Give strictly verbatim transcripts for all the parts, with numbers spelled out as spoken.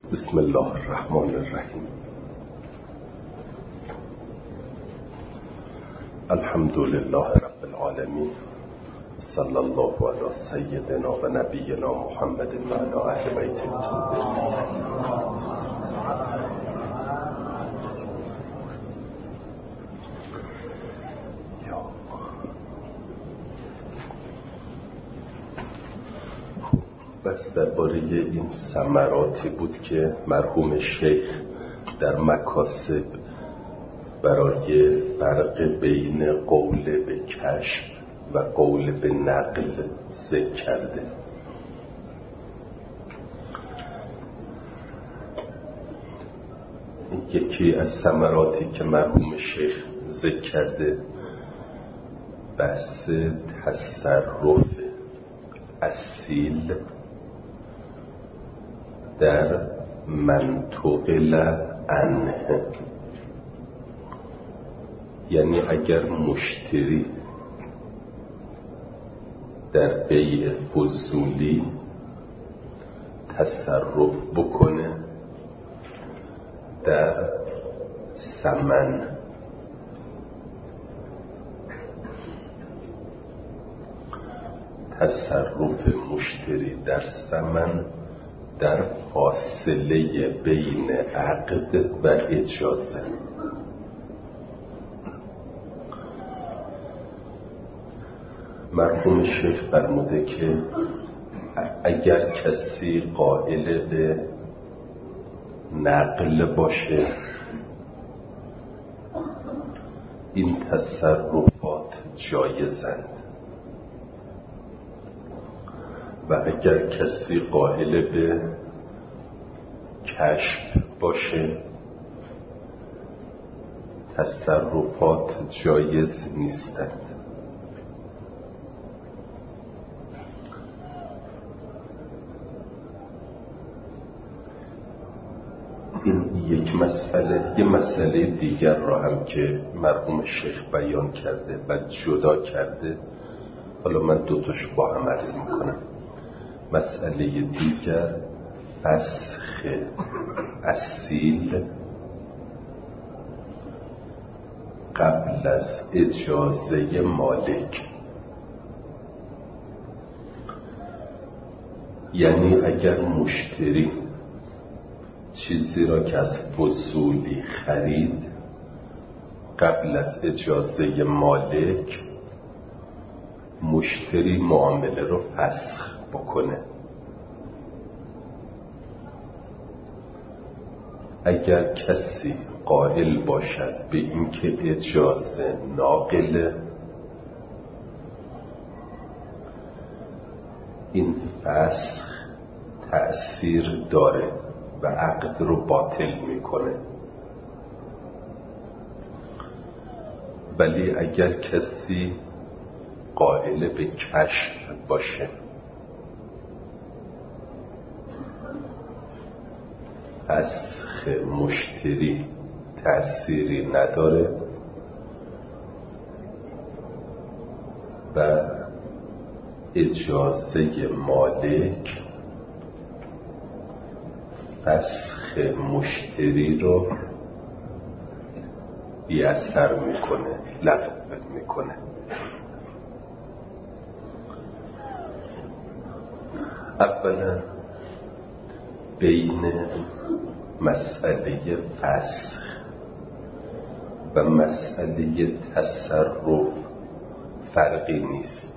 بسم الله الرحمن الرحیم. الحمد لله رب العالمین، صلی الله علی سیدنا و نبینا محمد و علی اهل بیت الطاهرین. بس درباره این ثمراتی بود که مرحوم شیخ در مکاسب برای فرق بین قول به کشف و قول به نقل ذکر کرده. یکی از ثمراتی که مرحوم شیخ ذکر کرده بحث تصرف اصیل در منطقل عنه، یعنی اگر مشتری در بیع فضولی تصرف بکنه در ثمن، تصرف مشتری در ثمن در فاصله بین عقد و اجازه. مرحوم شیخ فرموده که اگر کسی قائل به نقل باشه این تصرفات جایزند و اگر کسی قائل به کشف باشه تصرفات جایز نیستند. این یک مسئله. یه مسئله دیگر را هم که مرحوم شیخ بیان کرده و جدا کرده، حالا من دوتاش با هم عرض میکنم. مسئله دیگر فسخ اصیل قبل از اجازه مالک، یعنی اگر مشتری چیزی را که از فضولی خرید قبل از اجازه مالک مشتری معامله رو فسخ بکنه، اگر کسی قائل باشد به اینکه اجازه ناقله این فسخ تأثیر داره و عقد رو باطل میکنه. ولی اگر کسی قائل به کشف باشه فسخ مشتری تأثیری نداره و اجازه مالک فسخ مشتری رو بی اثر میکنه، لغو میکنه. اولا بین مسئله فسخ و مسئله تصرف فرقی نیست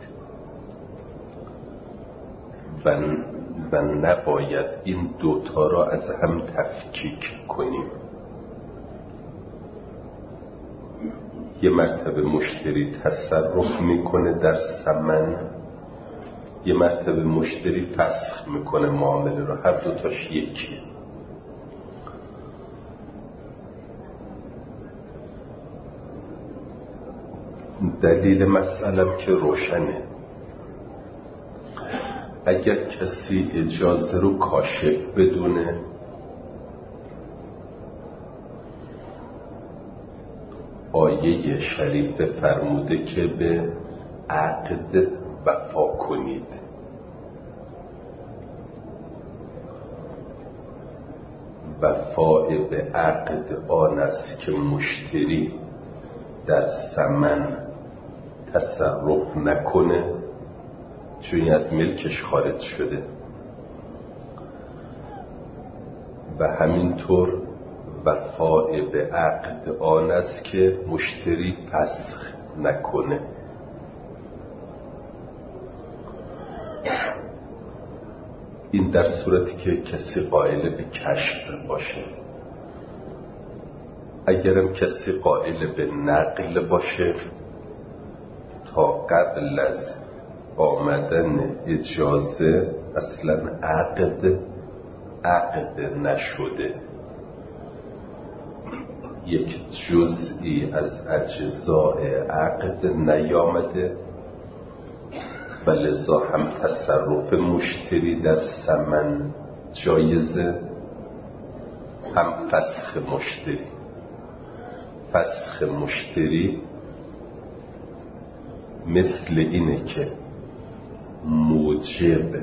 و و نباید این دوتا را از هم تفکیک کنیم. یه مرتبه مشتری تصرف میکنه در ثمن، یه مرتبه مشتری فسخ میکنه معامله رو، هر دوتاش یکیه. دلیل مسئلم که روشنه. اگر کسی اجازه رو کاشف بدونه آیه شریف فرموده که به عقد وفا کنید. وفای به عقد آن است که مشتری در ثمن تصرف نکنه چون از ملکش خارج شده و همینطور وفای به عقد آن است که مشتری فسخ نکنه. این در صورتی که کسی قائل به کشف باشه. اگرم کسی قائل به نقل باشه تا قبل از آمدن اجازه اصلا عقد عقد نشده، یک جزئی از اجزاء عقد نیامده و لذا هم تصرف مشتری در ثمن جایزه، هم فسخ مشتری. فسخ مشتری مثل اینه که موجب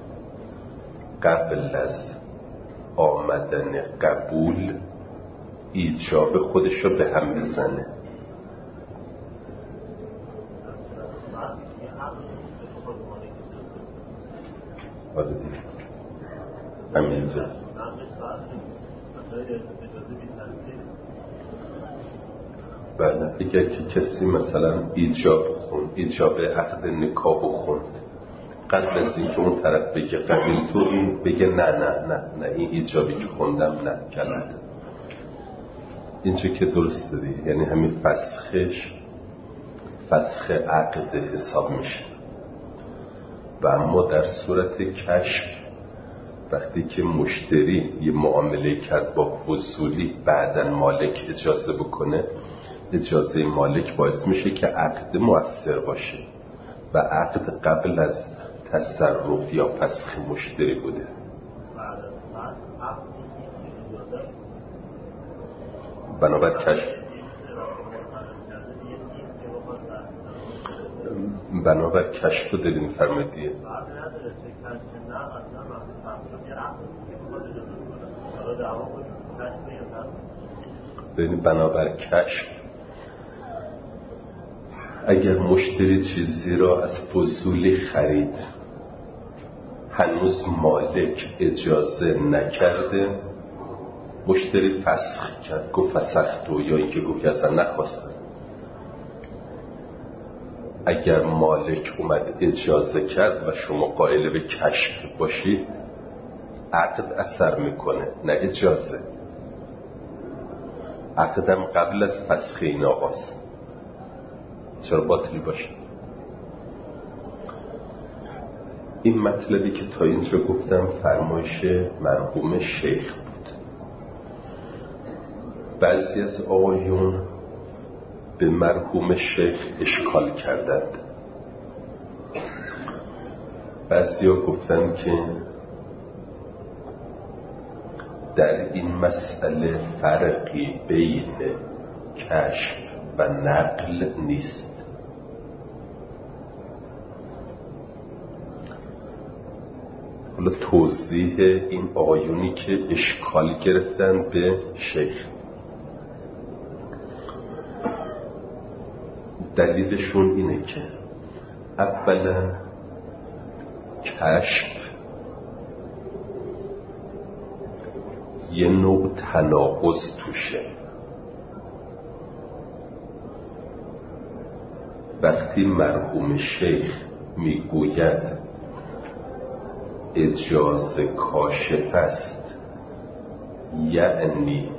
قبل از آمدن قبول ایجاب خودش رو به هم بزنه. آره دیگه همینجا بله. اگر که کسی مثلا ایجاب خوند، ایجاب عقد نکاح خوند، قبل از این که اون طرف بگه قبول تو، این بگه نه نه نه نه این ایجابی که خوندم نه کلمه اینجا که درست دیگه، یعنی همین فسخش فسخ عقد حساب میشه. و اما در صورت کشف وقتی که مشتری یه معامله کرد با فضولی بعدن مالک اجازه بکنه، اجازه مالک باعث میشه که عقد مؤثر باشه و عقد قبل از تصرف یا فسخ مشتری بوده. بنابر کشف بنابر کشف رو داریم فرمودیه. ببینید بنابر کشف اگر مشتری چیزی را از فضولی خرید، هنوز مالک اجازه نکرده، مشتری فسخ کرد، گفت فسختو، یا اینکه گفت اصلا نخواستم. اگر مالک اومد اجازه کرد و شما قائل به کشف باشید، عقد اثر میکنه نه اجازه. عقدم قبل از فسخ این آقاست، چرا باطل باشه؟ این مطلبی که تا اینجا گفتم فرمایش مرحوم شیخ بود. بعضی از آقایون به مرحوم شیخ اشکال کردند. بعضی ها گفتن که در این مسئله فرقی بین کشف و نقل نیست. حالا توضیح این آیونی که اشکال گرفتن به شیخ، دلیلشون اینه که اولا کشف یه نوع تناقض توشه. وقتی مرحوم شیخ میگوید اجازه کاشف است، یعنی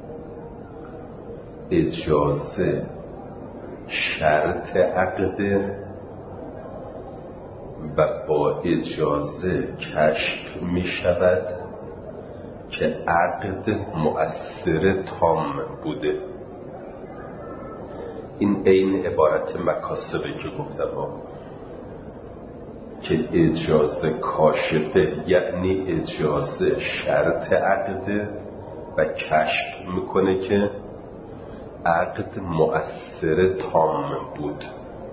اجازه شرط عقده و با اجازه کشف می شود که عقد مؤثر تام بوده. این عین عبارت مکاسبه که گفتم ها، که اجازه کاشفه یعنی اجازه شرط عقده و کشف میکنه که عقد مؤثر تام بود.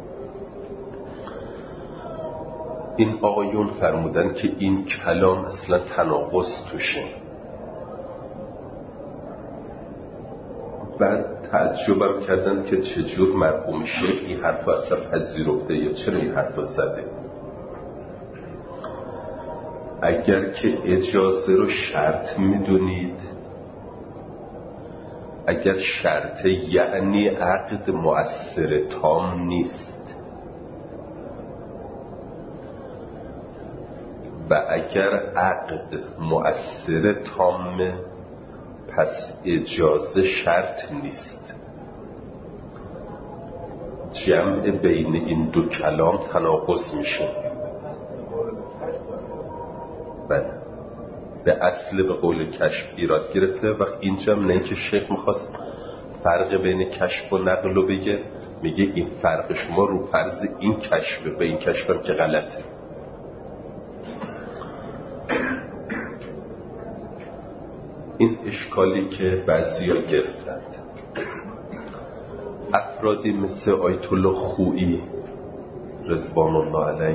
این آقایون فرمودن که این کلام اصلا تناقض توشه. بعد تعجبم کردن که چجور مرحوم شیخ این حرف اصلا پذیرفته یا چرا این حرف زده. اگر که اجازه رو شرط میدونید، اگر شرط یعنی عقد مؤثر تام نیست، و اگر عقد مؤثر تامه پس اجازه شرط نیست. جمع بین این دو کلام تناقض میشه. بله، به اصل به قول کشف ایراد گرفته و این جمع نه که شیخ میخواست فرق بین کشف و نقل رو بگه، میگه این فرق شما رو فرض این کشف به این کشف هم که غلطه. این اشکالی که بعضیا گرفتند، افرادی مثل آیت الله خویی رضوان الله علیه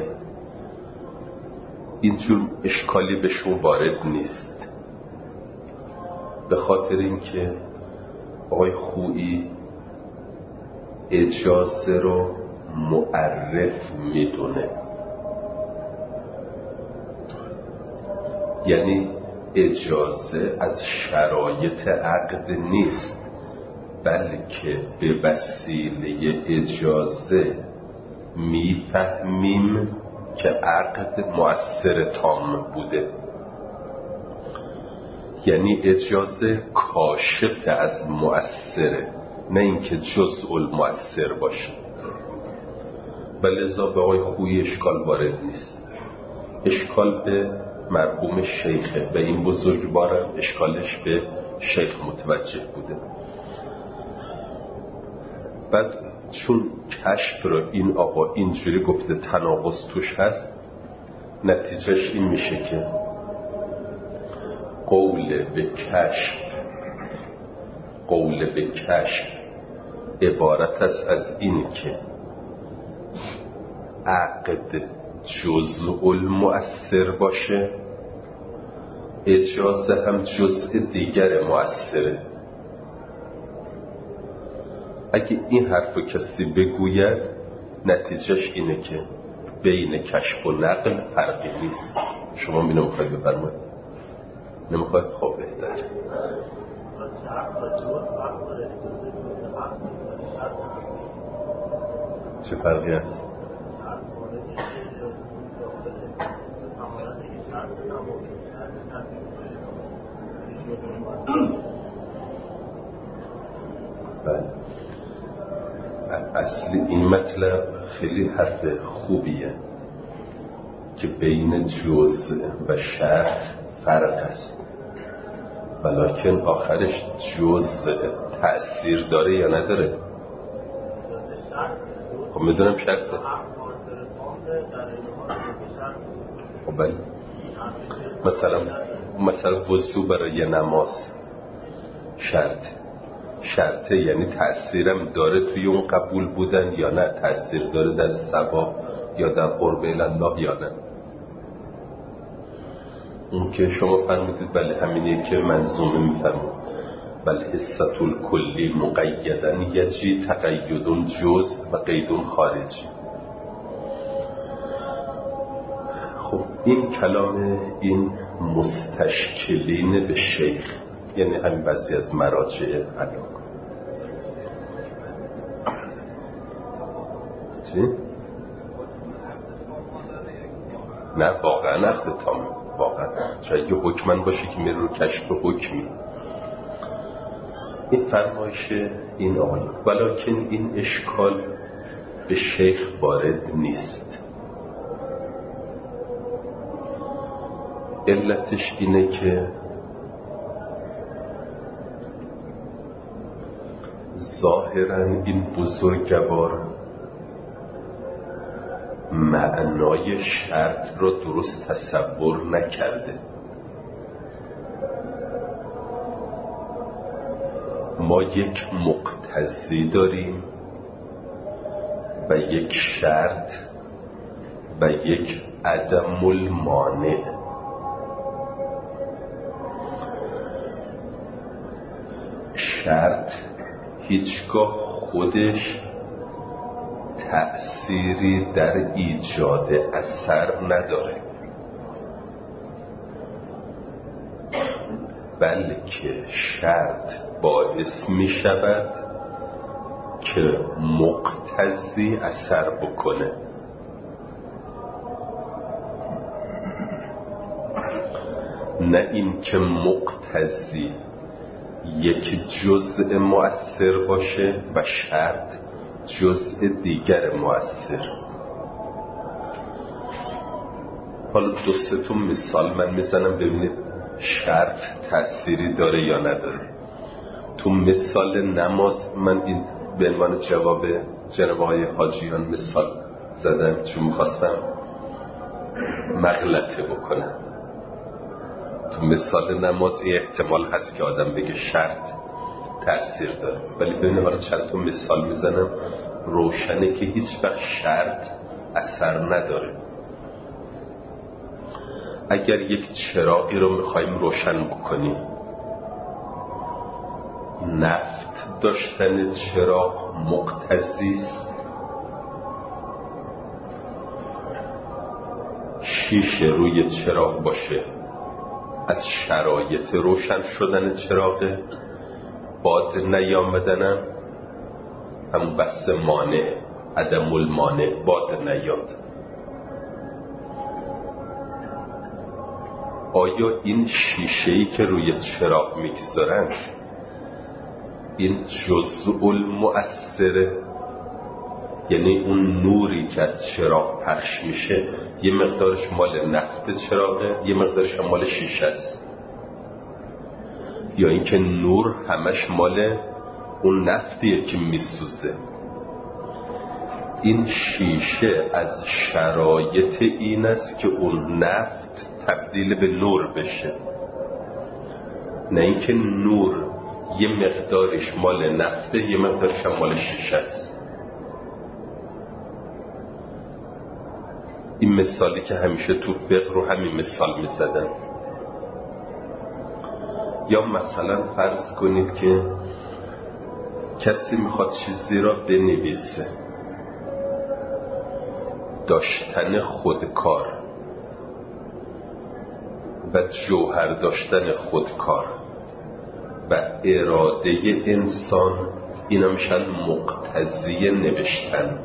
اینجور اشکالی بهشون وارد نیست، به خاطر اینکه آقای خویی اجازه رو معرف میدونه، یعنی اجازه از شرایط عقد نیست، بلکه به وسیله اجازه میفهمیم که عقد مؤثر تام بوده. یعنی اجازه کاشف از مؤثره، نه اینکه جزء المؤثر باشه. و لذا به آقای خویی اشکال وارد نیست. اشکال به مرحوم شیخه و این بزرگوارم اشکالش به شیخ متوجه بوده. بعد چون کشف رو این آقا اینجوری گفته تناقض توش هست، نتیجهش این میشه که قول به کشف قول به کشف عبارت است از این که عقد جزء المؤثر باشه، اجازه هم جزء دیگر مؤثره. اگه این حرف کسی بگوید نتیجهش اینه که بین کشف و نقل فرقی نیست. شما می نمیخواید بفرمایید؟ نمیخواید؟ خب بهتر. چه فرقی هست؟ بله، اصلی این مطلب خیلی حرف خوبیه که بین جزء و شرط فرق است، ولیکن آخرش جزء تأثیر داره یا نداره؟ خب میدونم شرطه. خب بله، مثلا مثلا وضو برای نماز شرط شرطه، یعنی تأثیرم داره توی اون قبول بودن یا نه، تأثیر داره در ثواب یا در قرب الله یا نه. اون که شما فرمودید بله همینیه که منظومه میفرمود بل حصة الکلی مقیدن یجی تقیدون جز و قیدون خارجی. خب این کلام این مستشکلین به شیخ، یعنی همین بعضی از مراجع علم. چی؟ نه واقعا عقد تام، واقعا شاید یه حکمن باشه که میره رو کشف حکمی. این فرمایش این آیه، ولیکن این اشکال به شیخ وارد نیست. علتش اینه که ظاهراً این بزرگوار معنای شرط رو درست تصور نکرده. ما یک مقتضی داریم و یک شرط و یک عدم المانع. شرط هیچگاه خودش تأثیری در ایجاد اثر نداره، بلکه شرط باعث می شود که مقتضی اثر بکنه. نه این که مقتضی یک جزء مؤثر باشه و شرط جزء دیگر مؤثر. حالا دو سه تا مثال من میزنم ببینید شرط تأثیری داره یا نداره. تو مثال نماز من این به عنوان جواب جناب آقای حاجیان مثال زدم چون میخواستم مغلطه بکنم. تو مثال نماز این احتمال هست که آدم بگه شرط تأثیر داره، ولی ببینید حالا چند تا مثال میزنم روشنه که هیچ وقت شرط اثر نداره. اگر یک چراغی رو میخوایم روشن بکنیم، نفت داشتن چراغ مقتضی است؟ شیشه روی چراغ باشه از شرایط روشن شدن چراغه، باد نیامدنم هم بحث مانع، عدم المانع، باد نیاد. آیا این شیشه‌ای که روی چراغ میگذارن این جزء المؤثره؟ یعنی اون نوری که از چراغ پخش میشه یه مقدارش مال نفت چراغه، یه مقدارش مال شیشه است، یا اینکه نور همش مال اون نفتیه که میسوزه؟ این شیشه از شرایط این است که اون نفت تبدیل به نور بشه، نه اینکه نور یه مقدارش مال نفته یه مقدارش مال شیشه است. این مثالی که همیشه تو فقه رو همین مثال میزدن. یا مثلا فرض کنید که کسی میخواد چیزی را بنویسه، داشتن خودکار و جوهر داشتن خودکار و اراده انسان اینا میشن مقتضی نوشتن.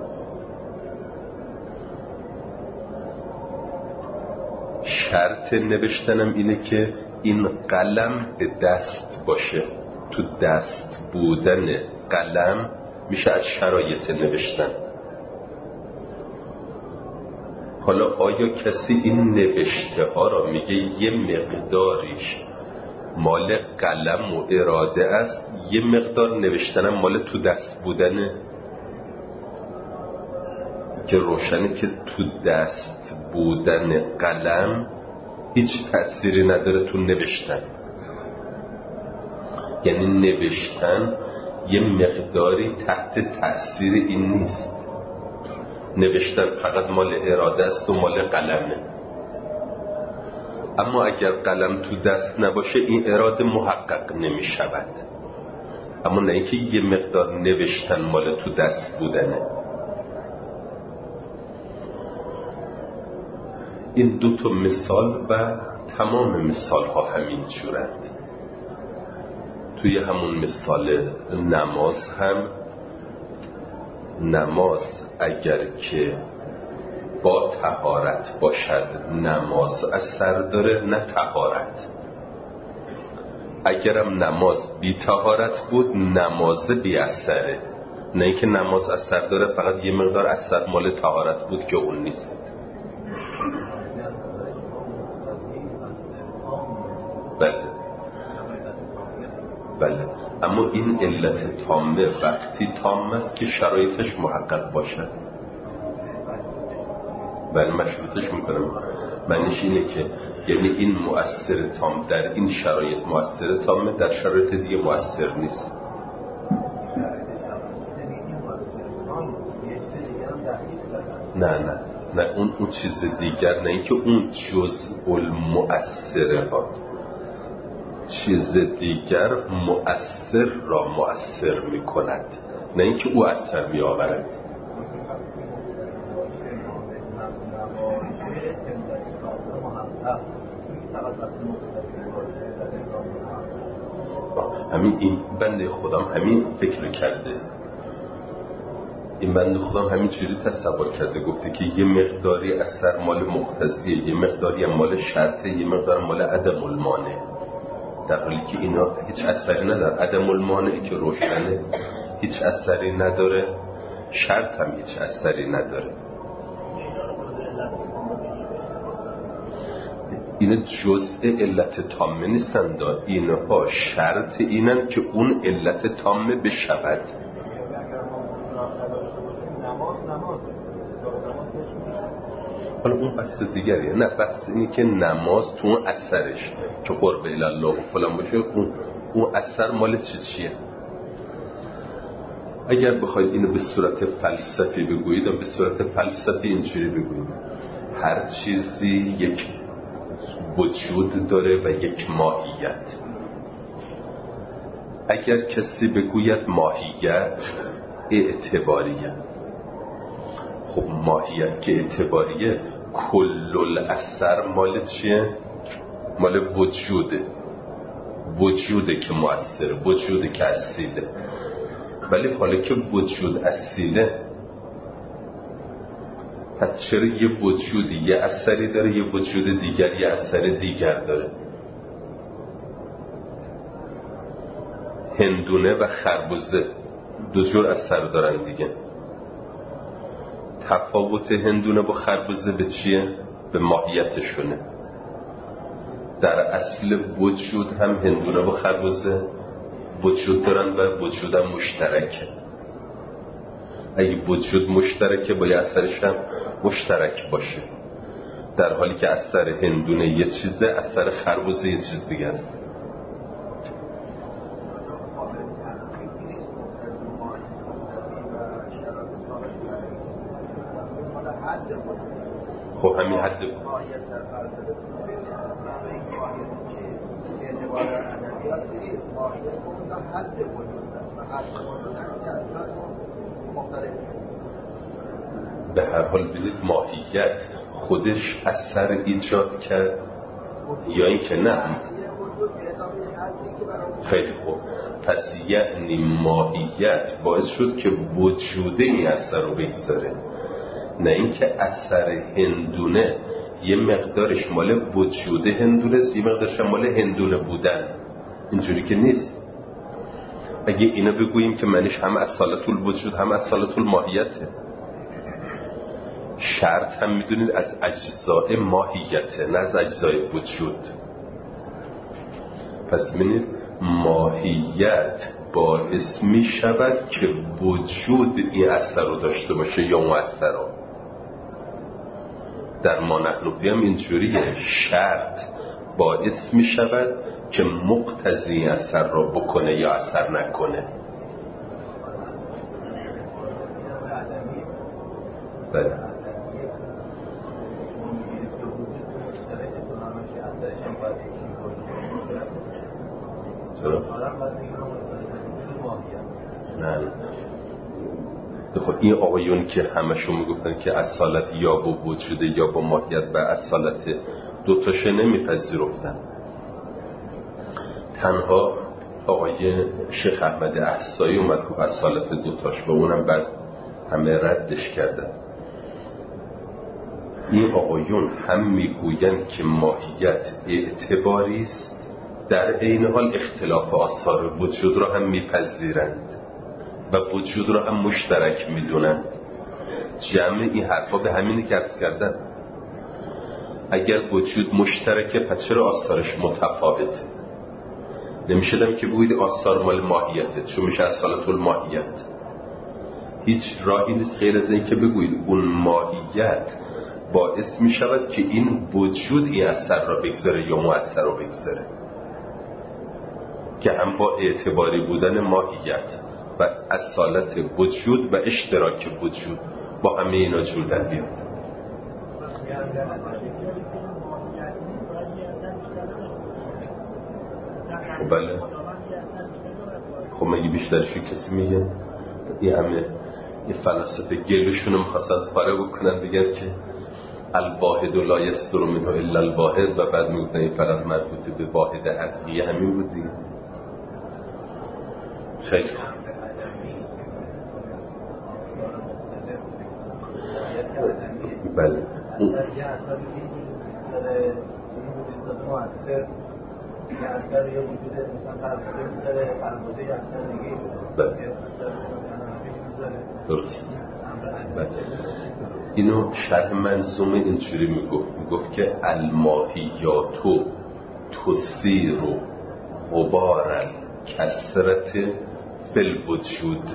شرط نوشتنم اینه که این قلم به دست باشه. تو دست بودن قلم میشه از شرایط نوشتن. حالا آیا کسی این نوشته ها را میگه یه مقداریش مال قلم و اراده است، یه مقدار نوشتنم مال تو دست بودنه؟ که روشنه که تو دست بودن قلم هیچ تأثیری نداره تو نوشتن. یعنی نوشتن یه مقداری تحت تأثیر این نیست. نوشتن فقط مال اراده است و مال قلمه. اما اگر قلم تو دست نباشه این اراده محقق نمی شود. اما نه اینکه یه مقدار نوشتن مال تو دست بودنه. این دو تا مثال و تمام مثال ها همین جورند. توی همون مثال نماز هم، نماز اگر که با طهارت باشد نماز اثر داره، نه طهارت. اگرم نماز بی طهارت بود نماز بی اثره، نه اینکه نماز اثر داره فقط یه مقدار اثر مال طهارت بود که اون نیست. بله بله، اما این علت تامه وقتی تام است که شرایطش محقق باشد. بله مشروطش میکنم. معنیش اینه که یعنی این مؤثر تام در این شرایط مؤثر تامه، در شرایط دیگه مؤثر نیست. نه نه نه اون اون چیز دیگر، نه اینکه اون جزء المؤثره ها. چیز دیگر مؤثر را مؤثر می کند، نه اینکه او اثر می آورد. همین این بنده خودم همین فکر کرده، این بنده خودم همین جوری تصور کرده، گفته که یه مقداری اثر مال مقتضیه، یه مقداری مال شرطه، یه مقدار مال عدم المانع، در حالی که اینا هیچ اثری نداره. عدم المانعی که روشنه هیچ اثری نداره، شرط هم هیچ اثری نداره. اینا جزء علت تامه نیستند، اینها شرط اینن که اون علت تامه بشود. حالا اون بحث دیگریه، نه بحث اینی که نماز تو اون اثرش که قرب الله و فلان باشه، اون اون اثر مال چی چیه؟ اگر بخواید اینو به صورت فلسفی بگویید، به صورت فلسفی اینجوری بگویید هر چیزی یک وجود داره و یک ماهیت. اگر کسی بگوید ماهیت اعتباریه، خب ماهیت که اعتباریه، کل الاثر مال چیه؟ مال وجوده، وجوده که مؤثره، وجوده که اصیله. ولی حالا که وجود اصیله، پس چرا یه وجودی یه اثری داره، یه وجود دیگر یه اثر دیگر داره؟ هندونه و خربوزه دو جور اثر دارن دیگه. تفاوت هندونه با خربوزه به چیه؟ به ماهیتشونه. در اصل وجود هم هندونه و خربوزه وجود دارن و وجود هم مشترکه. اگه وجود مشترکه باید اثرش هم مشترک باشه، در حالی که اثر هندونه یه چیزه، اثر خربوزه یه چیز دیگه است. خب همین حد به هر حال ببینید ماهیت خودش اثر ایجاد کرد یا این که نه؟ خیلی خوب، پس یعنی ماهیت باعث شد که وجوده این اثر رو بگذاره، نه اینکه اثر هندونه یه مقدارش مال وجود هندونه است، یه مقدارش مال هندونه بودن. اینجوری که نیست. اگه اینا بگوییم که منش هم اصالت الوجود هم اصالت الماهیته. شرط هم میدونید از اجزای ماهیته، نه از اجزای وجود. پس ببینید ماهیت باعث می شود که وجود این اثر رو داشته باشه یا اون اثر رو. در ما نحنفی هم اینجوریه، شرط باعث می شود که مقتضی اثر رو بکنه یا اثر نکنه. بله نه خب این آقایون که همشون میگفتن که اصالت یا با وجوده یا با ماهیت و اصالت دوتاشه نمیپذیرفتن. تنها آقای شیخ احمد احصایی اومد که اصالت دوتاش و اونم بعد همه ردش کردن. این آقایون هم میگویند که ماهیت اعتباری است، در عین حال اختلاف آثار وجود را هم میپذیرند و وجود را هم مشترک میدونند. جمع این حرفا به همینی که عرض کردن. اگر وجود مشترکه پس چرا آثارش متفاوته؟ نمیشدم که بگوید آثار مال ماهیته، چون میشه اصالت الماهیت. هیچ راهی نیست غیر از این که بگوید اون ماهیت باعث میشود که این وجود این اثر را بگذاره یا مؤثر را بگذاره، که هم با اعتباری بودن ماهیت و اصالت وجود و اشتراک وجود با همه اینا جور در بیاد. بله. خب مگه بیشترشو کسی میگه؟ این همه این فلاسفه گلوشون رو میخواستن پاره بکنن دیگر که الواحد لا یصدر منه الا الواحد و بعد میگفتن این فقط مربوط به واحد عقلی همین بود دیگه. خیلی بله که اثر یا وجود مثلا فرموده میذاره فرموده یا اثر دیگه بله درست. بله اینو شرح منظومه اینجوری میگفت میگفت که الماهیاتو تثیر غبار الکثرت فی الوجود.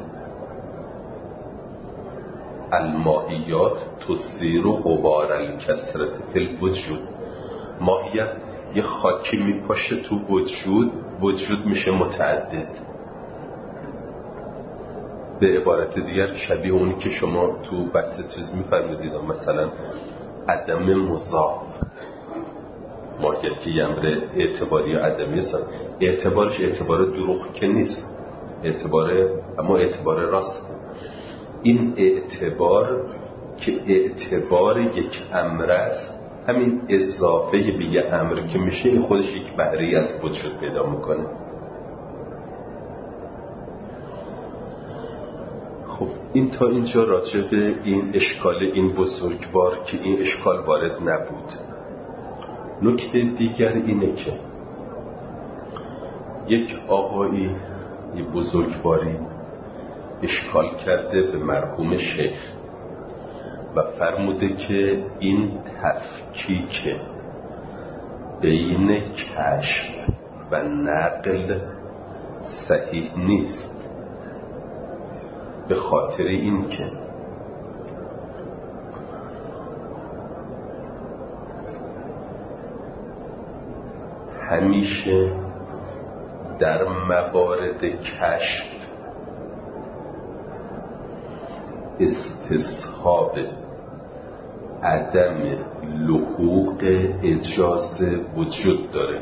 الماهیات تثیر غبار الکثرت فی الوجود. ماهیت یه خاکی میپاشه تو وجود، وجود میشه متعدد. به عبارت دیگر شبیه اونی که شما تو بحث چیز میفرمودید مثلا عدم مضاف. ماهیت که یه امر اعتباری یا عدمی است، اعتبارش اعتبار دروغ که نیست، اعتبار اما اعتبار راست. این اعتبار که اعتبار یک امر است، همین اضافه به یه امر که میشه این خودش یک بهره‌ای از وجود پیدا میکنه. خب این تا اینجا راجع به این اشکال این بزرگوار که این اشکال وارد نبود. نکته دیگر اینه که یک آقایی یه بزرگواری اشکال کرده به مرحوم شیخ و فرموده که این تفکیک بین کشف و نقل صحیح نیست، به خاطر این که همیشه در موارد کشف استصحاب عدم لحوق اجازه وجود داره.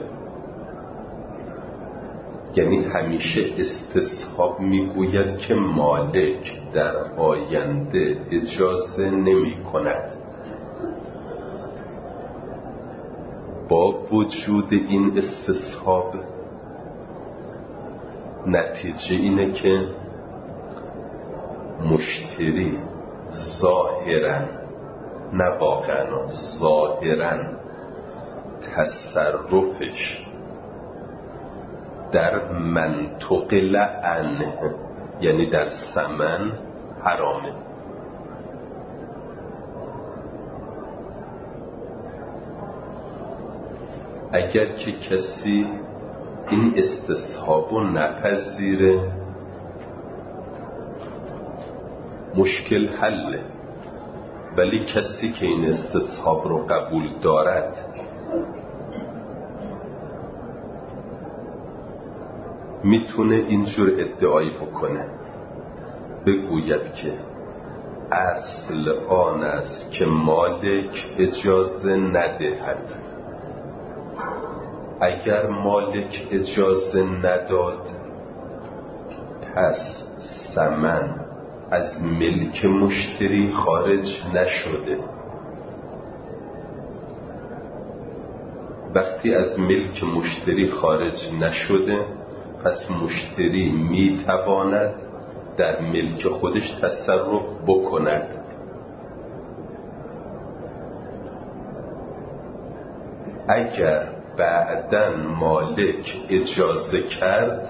یعنی همیشه استصحاب میگوید که مالک در آینده اجازه نمی کند. با وجود این استصحاب نتیجه اینه که مشتری ظاهراً، نه واقعاً، ظاهراً تصرفش در منطقه عنه، یعنی در ثمن، حرامه. اگر که کسی این استصحابو نپذیره مشکل حله، ولی کسی که این استصحاب رو قبول دارد میتونه اینجور ادعایی بکنه، بگوید که اصل آن است که مالک اجازه ندهد. اگر مالک اجازه نداد پس ثمن از ملک مشتری خارج نشده. وقتی از ملک مشتری خارج نشده پس مشتری میتواند در ملک خودش تصرف بکند. اگر بعداً مالک اجازه کرد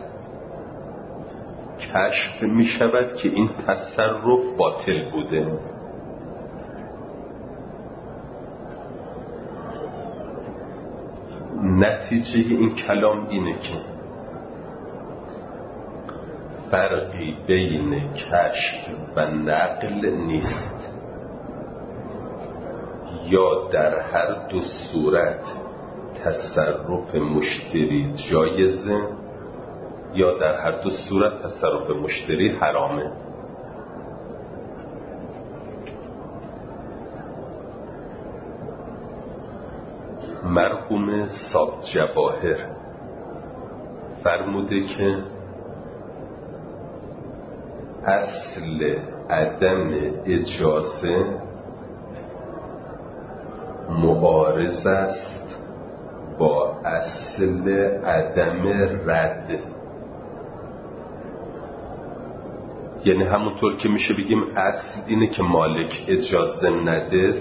کشف می شود که این تصرف باطل بوده. نتیجه این کلام اینه که فرقی بین کشف و نقل نیست. یا در هر دو صورت تصرف مشتری جایزه یا در هر دو صورت تصرف مشتری حرامه. مرحوم صاحب جواهر فرموده که اصل عدم اجازه معارض است با اصل عدم رد. یعنی همونطور که میشه بگیم اصل اینه که مالک اجازه نده،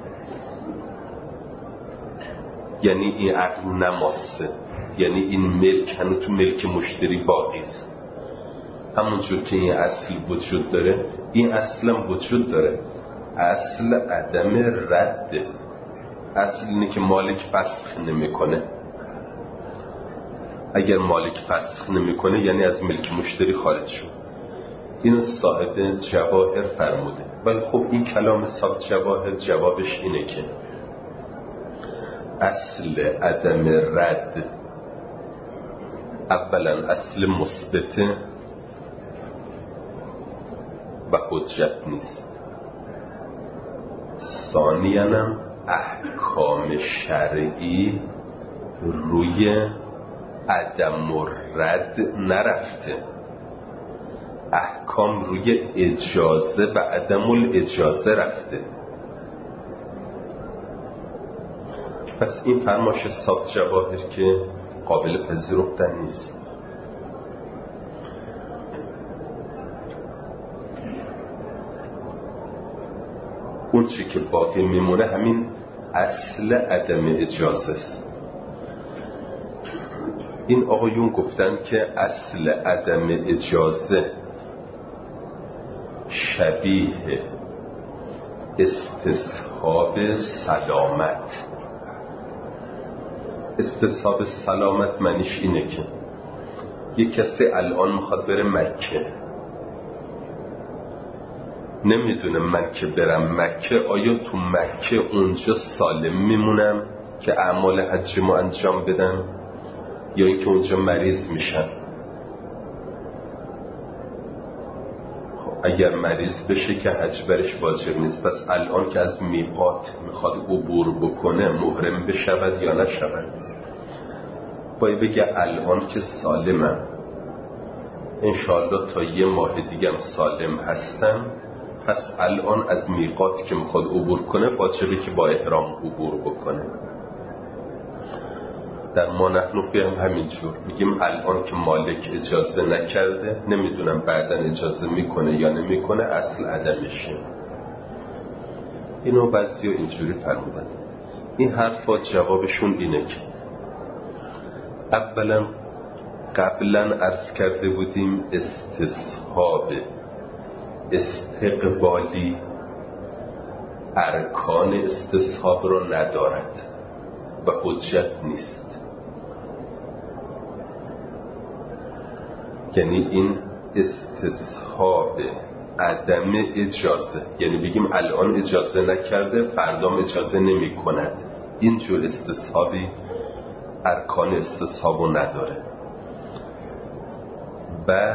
یعنی این عقل نماسه، یعنی این ملک هنوز تو ملک مشتری باقی است. همونجور که این اصل وجود داره این اصل هم وجود داره، اصل عدم رد. اصل اینه که مالک فسخ نمیکنه. اگر مالک فسخ نمیکنه یعنی از ملک مشتری خارج شد. اینو صاحب جواهر فرموده. ولی خب این کلام صاحب جواهر جوابش اینه که اصل عدم رد اولا اصل مثبته و حجت نیست، ثانیاً هم احکام شرعی روی عدم و رد نرفته، احکام روی اجازه و عدم الاجازه رفته. پس این فرمایش صاحب جواهر که قابل پذیرفتن نیست. اون چی که باقی میمونه همین اصل عدم اجازه است. این آقایون گفتن که اصل عدم اجازه شبیه استصحاب سلامت. استصحاب سلامت معنیش اینه که یک کسی الان میخواد بره مکه، نمیدونه من که برم مکه آیا تو مکه اونجا سالم میمونم که اعمال حجمو انجام بدم یا اینکه اونجا مریض میشم. اگر مریض بشه که حج برش واجب نیست، پس الان که از میقات میخواد عبور بکنه محرم بشود یا نشود؟ باید بگه الان که سالمم، انشاءالله تا یه ماه دیگم سالم هستم، پس الان از میقات که میخواد عبور کنه واجبه که با احرام عبور بکنه. در ما نحنفی هم همینجور میگیم الان که مالک اجازه نکرده، نمیدونم بعداً اجازه میکنه یا نمیکنه، اصل عدمشه. اینو بعضی ها اینجوری فرمودن. این حرفا جوابشون اینه که اولا قبلا عرض کرده بودیم استصحاب استقبالی ارکان استصحاب رو ندارد و حجت نیست. یعنی این استصحاب عدم اجازه، یعنی بگیم الان اجازه نکرده فردام اجازه نمی کند، اینجور استصحابی ارکان استصحابو نداره. و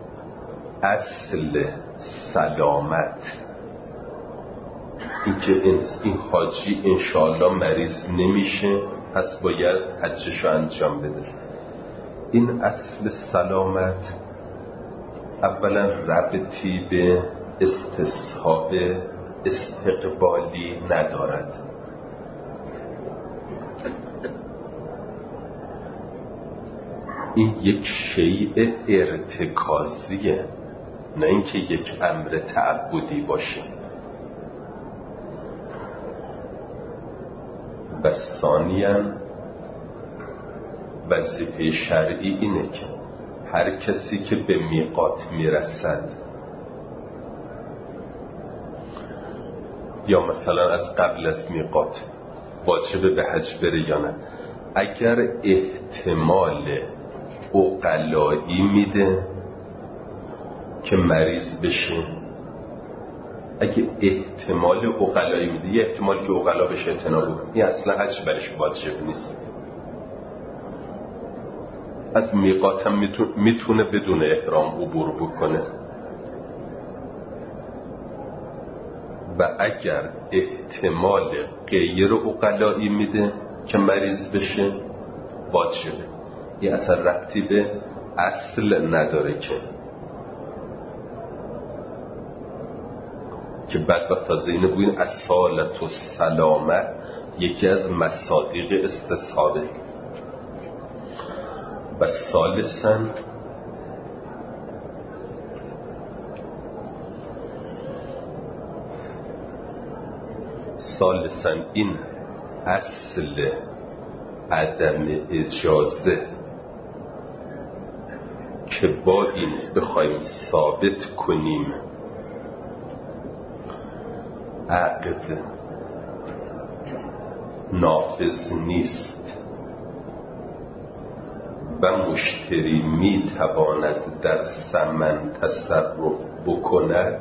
اصل سلامت، این که این حاجی انشاءالله مریض نمیشه پس باید حجشو انجام بده، این اصل سلامت اولا ربطی به استصحاب استقبالی ندارد. این یک شیء ارتکازیه، نه اینکه یک امر تعبدی باشه. و ثانیاً وظیفه شرعی اینه که هر کسی که به میقات میرسد یا مثلا از قبل از میقات واجبه به حج بره یا نه، اگر احتمال عقلایی میده که مریض بشه، اگه احتمال عقلایی میده، یه احتمال که عقلا بشه اعتنا بکنه، این اصلا حج برش واجب نیست. از میقات هم میتونه بدون احرام عبور بکنه. و اگر احتمال غیر عقلایی میده که مریض بشه، واجبه. این اصلا ربطی به اصل نداره که که بعد با تازه اینو بگوین اصالت و سلامت یکی از مصادیق استصحابه. و ثالثاً ثالثاً این اصل عدم اجازه که با این بخوایم ثابت کنیم عقد نافذ نیست و مشتری می تواند در ثمن تصرف بکند،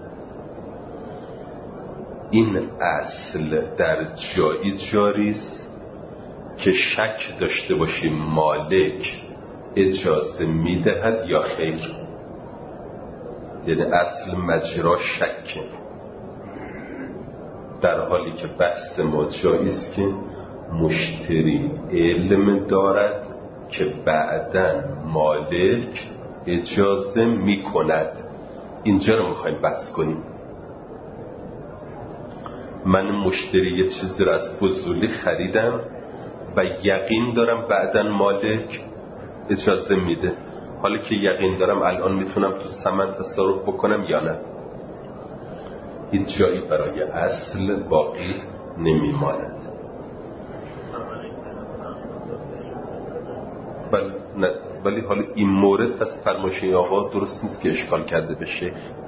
این اصل در جایی جاری است که شک داشته باشیم مالک اجازه میدهد یا خیر. یعنی اصل مجرا شکه، در حالی که بحث ما جایی است که مشتری علم دارد که بعداً مالک اجازه میکند. اینجا رو میخوایم بحث کنیم. من مشتری یه چیزی رو از فضولی خریدم و یقین دارم بعداً مالک اجازه میده. حالا که یقین دارم الان میتونم تو ثمن تصرف بکنم یا نه. این جایی برای اصل باقی نمیماند. ولی نه، ولی حالا این مورد پس فرمایش آقا درست نیست که اشکال کرده بشه.